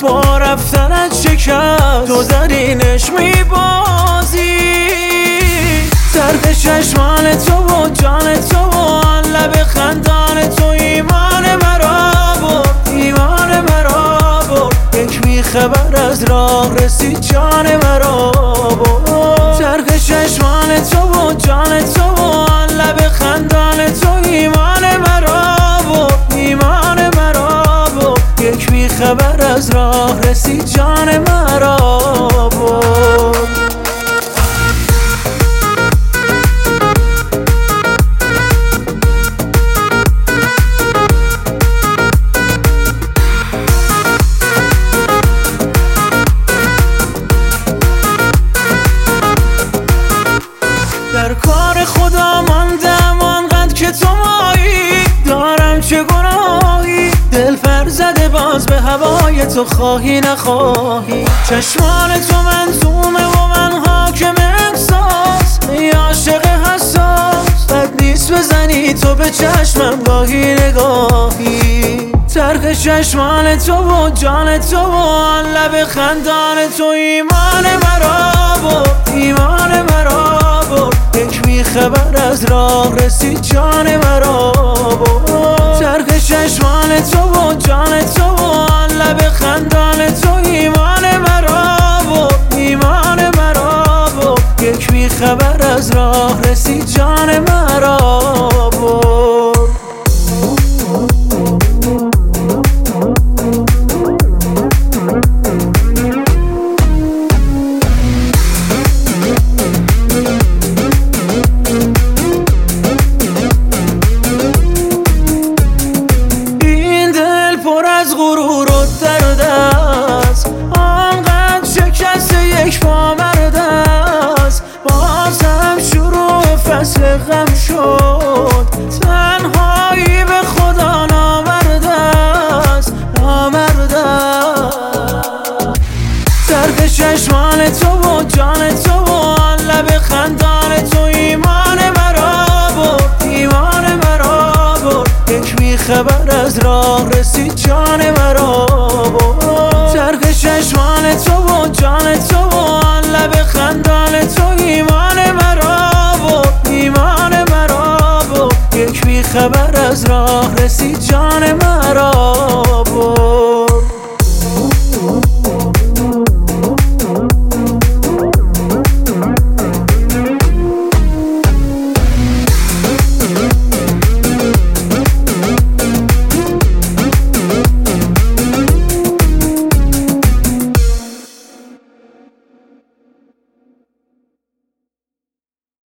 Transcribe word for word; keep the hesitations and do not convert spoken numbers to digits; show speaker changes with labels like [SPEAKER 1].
[SPEAKER 1] با رفتنت شکست تو درینش میبازی. زرد چشمان تو و جان تو و آن لب خندان تو ایمان مرا برد، ایمان مرا برد. یک بیخبر از راه رسید جان مرا برد. زرد چشمان تو و جان تو و آن لب خندان تو ایمان مرا برد، ایمان مرا برد. یک بیخبر از راه رسید جان مرا برد. در کار خدا ماندم آنقدر که تو مایی، دارم چه گناهی دل پر زده باز به هوای تو خواهی نخواهی. چشمان تو منظومه و من حاکم احساس، ای عاشق حساس بد نیست بزنی تو به چشمم گاهی نگاهی. ترک چشمان تو و جان تو و آن لب خندان تو ایمان مرا برد، ایمان مرا برد. یک بیخبر از راه رسید جان مرا برد. ترک چشمان تو و جان تو و آن لب خندان تو ایمان مرا برد، ایمان مرا برد. یک بیخبر از راه رسید جان مرا برد. از غرور و درد است آنقدر شکست یک پامرد است. بازم شروع فصل غم شد، تنهایی به خدا نامرد است، نامرد است. زرد چشمان تو و جان تو و آن لب خندان تو ایمان مرا برد، ایمان مرا برد. یک بیخبر از راه رسید جان مرا برد. زرد چشمان تو و جان تو و آن لب خندان تو ایمان مرا برد، ایمان مرا برد. یک بیخبر از راه رسید جان مرا